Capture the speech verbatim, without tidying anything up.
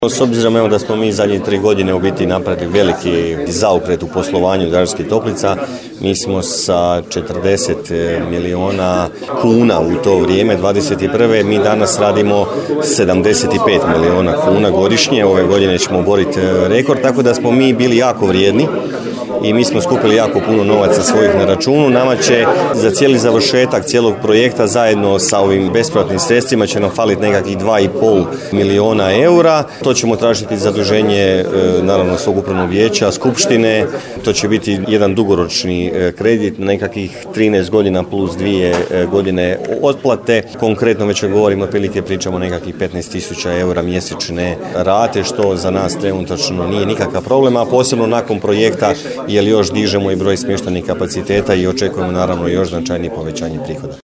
S obzirom evo da smo mi zadnje tri godine u biti napravili veliki zaokret u poslovanju Dražanskih toplica, mi smo sa četrdeset milijuna kuna u to vrijeme, dvadeset prve mi danas radimo sedamdeset pet milijuna kuna godišnje, ove godine ćemo oboriti rekord, tako da smo mi bili jako vrijedni i mi smo skupili jako puno novaca svojih na računu. Nama će za cijeli završetak cijelog projekta zajedno sa ovim bespovratnim sredstvima će nam faliti nekakvih dva i pol milijuna eura. To ćemo tražiti zaduženje naravno svog upravnog vijeća, skupštine. To će biti jedan dugoročni kredit, nekakvih trinaest godina plus dvije godine otplate. Konkretno već govorimo, otprilike pričamo nekakvih petnaest tisuća eura mjesečne rate, što za nas trenutačno nije nikakav problem, a posebno nakon projekta jer još dižemo i broj smještajnih kapaciteta i očekujemo naravno još značajnije povećanje prihoda.